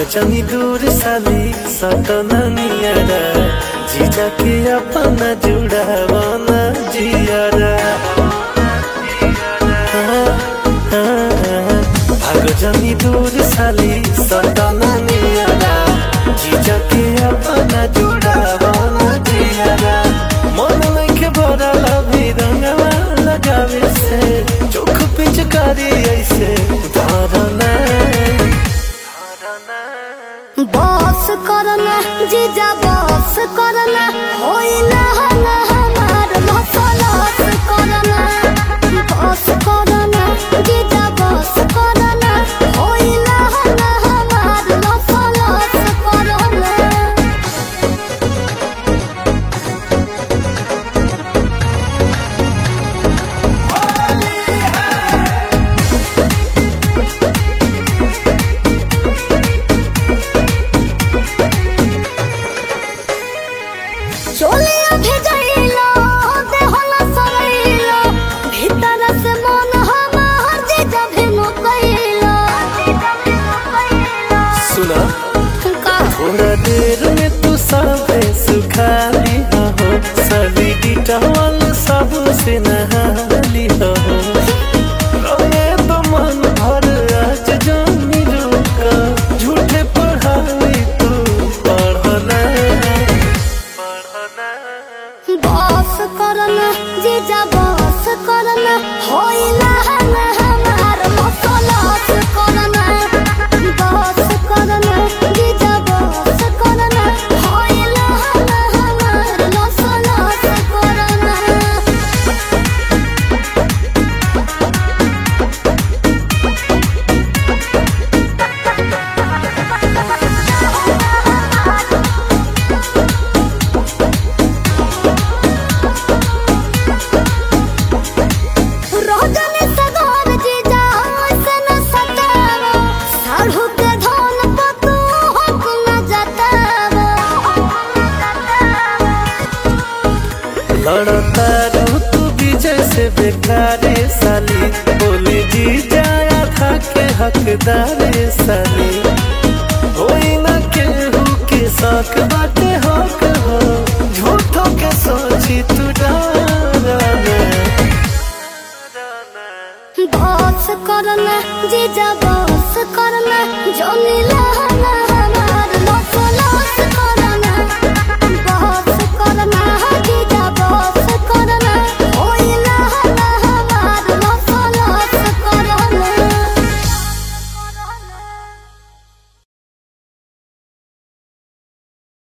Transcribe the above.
जनी दूर साली सटना नियारा जीजा के अपना जुड़ावना जियारा भागो जनी दूर साली सटना नियारा जीजा के अपना जुड़ावना जियारा मन नइखे भरल अभी रंगवा लगावे से चोख पिचकारी ऐसे धारना बस करना जीजा बस करना होइला ना हमार लसलस करना बस करना जीजा बस करना होइला ना हमार लसलस करना। चोलिया भेजैलो देहला सरैलो भीतर से मन हमार जीजा भेनो कैलो सुना का थोड़ा देर में तू साफे सुखाली हो सभी डिटॉल सब से नहाली हो रंगे तो मन भर आज जानी रुका झूठे पढ़ाई तू पढ़ना बस करना जीजा बस करना होइला ना हमार लसलस करना बस करना जीजा बस करना होइला ना हमार लसलस करना। रोजनी सगोर जीजा ऐसे न सतावो साढ़ू के धन पतू हक न जतावो लड़ता रू तू विजय से बेकारे साली बोले जी जाया था के हकदारे साली होई ना केहू के शौक बाटे हक हो झूठों के सोची तू डरना बस करना जीजा बस करना जो मिला ना